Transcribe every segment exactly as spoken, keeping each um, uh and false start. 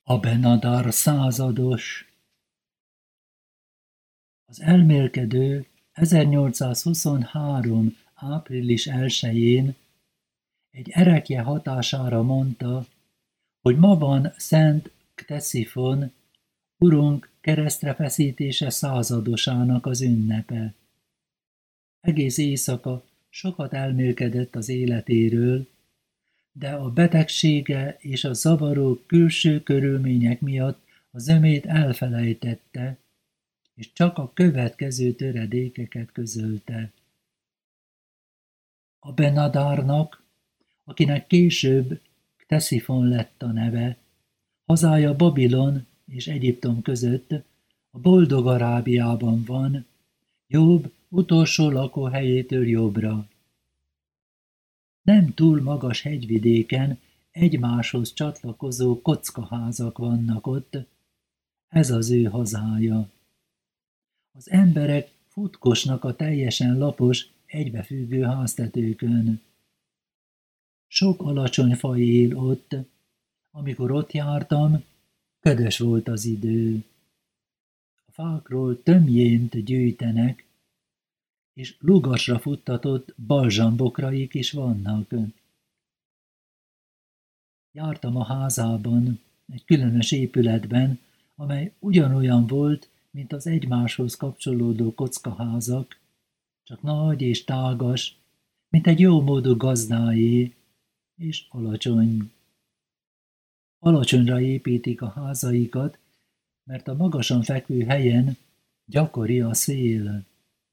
Abenadár százados. Az elmélkedő ezernyolcszázhuszonhárom. április elsején egy erekje hatására mondta, hogy ma van Szent Kteszifon, Urunk keresztre feszítése századosának az ünnepe. Egész éjszaka sokat elmélkedett az életéről, de a betegsége és a zavaró külső körülmények miatt a zömét elfelejtette, és csak a következő töredékeket közölte. Abenadárnak, akinek később Kteszifon lett a neve, hazája Babilon és Egyiptom között, a boldog Arábiában van, Jobb utolsó lakóhelyétől jobbra. Nem túl magas hegyvidéken egymáshoz csatlakozó kockaházak vannak ott, ez az ő hazája. Az emberek futkosnak a teljesen lapos, egybefüggő háztetőkön. Sok alacsony faj él ott, amikor ott jártam, ködös volt az idő. A fákról tömjént gyűjtenek, és lugasra futtatott balzsambokraik is vannak. Jártam a házában, egy különös épületben, amely ugyanolyan volt, mint az egymáshoz kapcsolódó kockaházak, csak nagy és tágas, mint egy jómódú gazdáé, és alacsony. Alacsonyra építik a házaikat, mert a magasan fekvő helyen gyakori a szél.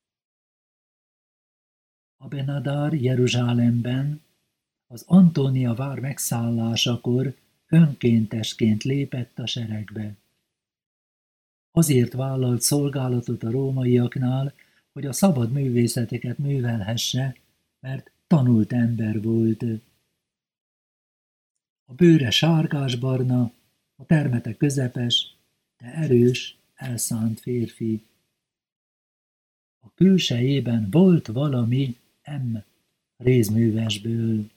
Abenadár Jeruzsálemben az Antónia vár megszállásakor önkéntesként lépett a seregbe. Azért vállalt szolgálatot a rómaiaknál, hogy a szabad művészeteket művelhesse, mert tanult ember volt. A bőre sárgásbarna, a termete közepes, de erős, elszánt férfi. A külsejében volt valami M. rézművesből.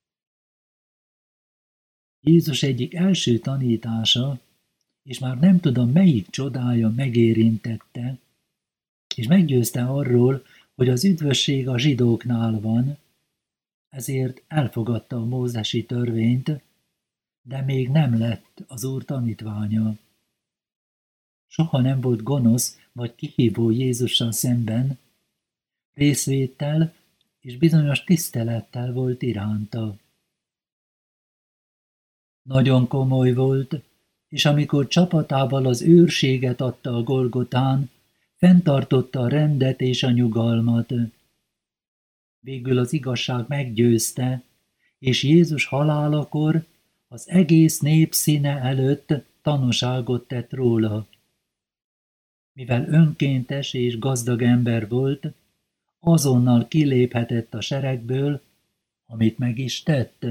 Jézus egyik első tanítása, és már nem tudom melyik csodája megérintette, és meggyőzte arról, hogy az üdvösség a zsidóknál van, ezért elfogadta a mózesi törvényt, de még nem lett az Úr tanítványa. Soha nem volt gonosz vagy kihívó Jézussal szemben, részvéttel és bizonyos tisztelettel volt iránta. Nagyon komoly volt, és amikor csapatával az őrséget adta a Golgotán, fenntartotta a rendet és a nyugalmat. Végül az igazság meggyőzte, és Jézus halálakor az egész nép színe előtt tanúságot tett róla. Mivel önkéntes és gazdag ember volt, azonnal kiléphetett a seregből, amit meg is tett.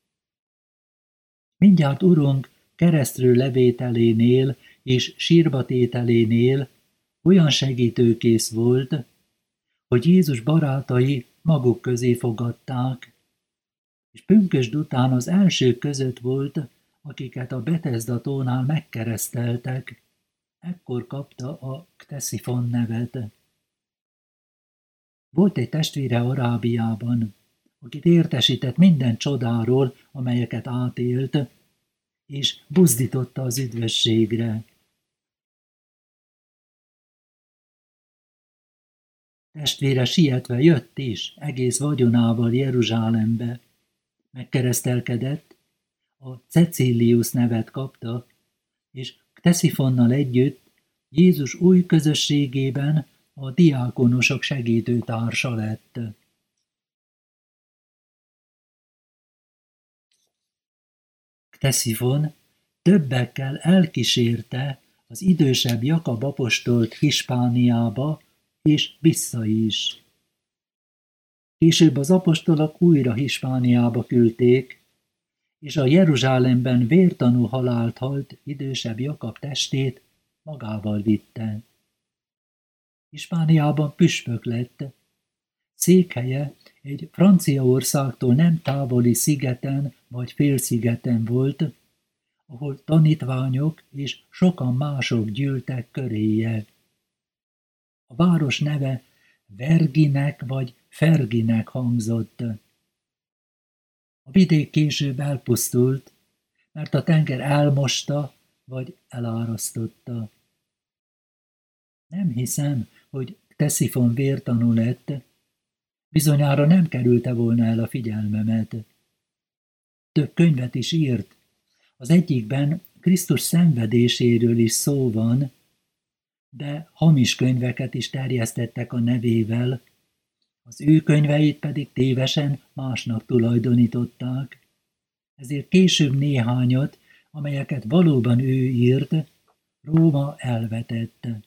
Mindjárt Urunk keresztről levételénél és sírbatételénél olyan segítőkész volt, hogy Jézus barátai maguk közé fogadták, és pünkösd után az elsők között volt, akiket a Betesda tónál megkereszteltek, ekkor kapta a Kteszifon nevet. Volt egy testvére Arábiában, akit értesített minden csodáról, amelyeket átélt, és buzdította az üdvösségre. Testvére sietve jött is, egész vagyonával Jeruzsálembe. Megkeresztelkedett, a Cecilius nevet kapta, és Kteszifonnal együtt Jézus új közösségében a diákonosok segítőtársa lett. Kteszifon többekkel elkísérte az idősebb Jakab apostolt Hispániába, és vissza is. Később az apostolok újra Hispániába küldték, és a Jeruzsálemben vértanú halált halt idősebb Jakab testét magával vitte. Hispániában püspök lett, székhelye egy Franciaországtól nem távoli szigeten vagy félszigeten volt, ahol tanítványok és sokan mások gyűltek köréje. A város neve Verginek vagy Ferginek hangzott. A vidék később elpusztult, mert a tenger elmosta vagy elárasztotta. Nem hiszem, hogy Kteszifon vértanú lett, bizonyára nem kerülte volna el a figyelmemet. Több könyvet is írt, az egyikben Krisztus szenvedéséről is szó van, de hamis könyveket is terjesztettek a nevével, az ő könyveit pedig tévesen másnak tulajdonították, ezért később néhányat, amelyeket valóban ő írt, Róma elvetette.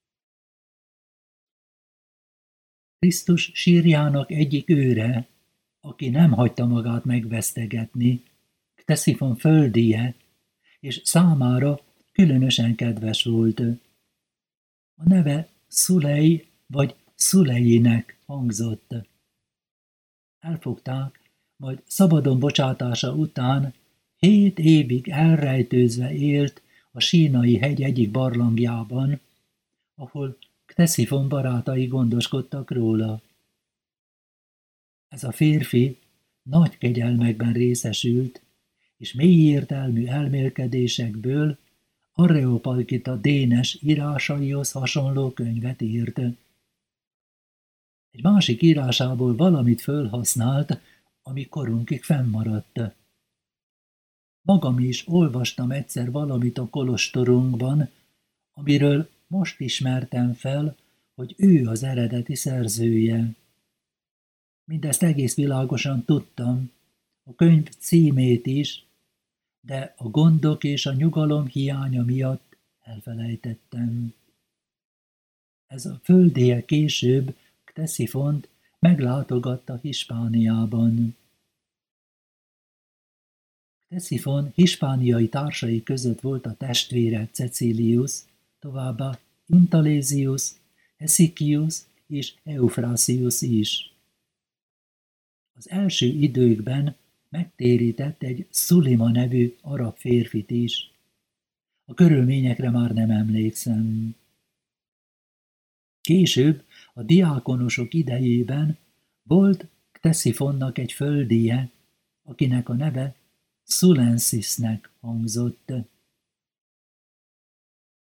Krisztus sírjának egyik őre, aki nem hagyta magát megvesztegetni, Kteszifon földije, és számára különösen kedves volt. A neve Szulej vagy Szulejének hangzott. Elfogták, majd szabadon bocsátása után hét évig elrejtőzve élt a Sínai hegy egyik barlangjában, ahol Kteszifon barátai gondoskodtak róla. Ez a férfi nagy kegyelmekben részesült, és mély értelmű elmélkedésekből Areopagita dénes írásaihoz hasonló könyvet írt. Egy másik írásából valamit fölhasznált, ami korunkig fennmaradt. Magam is olvastam egyszer valamit a kolostorunkban, amiről most ismertem fel, hogy ő az eredeti szerzője. Mindezt egész világosan tudtam, a könyv címét is, de a gondok és a nyugalom hiánya miatt elfelejtettem. Ez a földie később Kteszifont meglátogatta Hispániában. Kteszifon hispániai társai között volt a testvére Cecilius, továbbá Intalésius, Hesychius és Euphrasius is. Az első időkben megtérített egy Szulima nevű arab férfit is. A körülményekre már nem emlékszem. Később, a diákonosok idejében volt Kteszifonnak egy földije, akinek a neve Szulensisnek hangzott.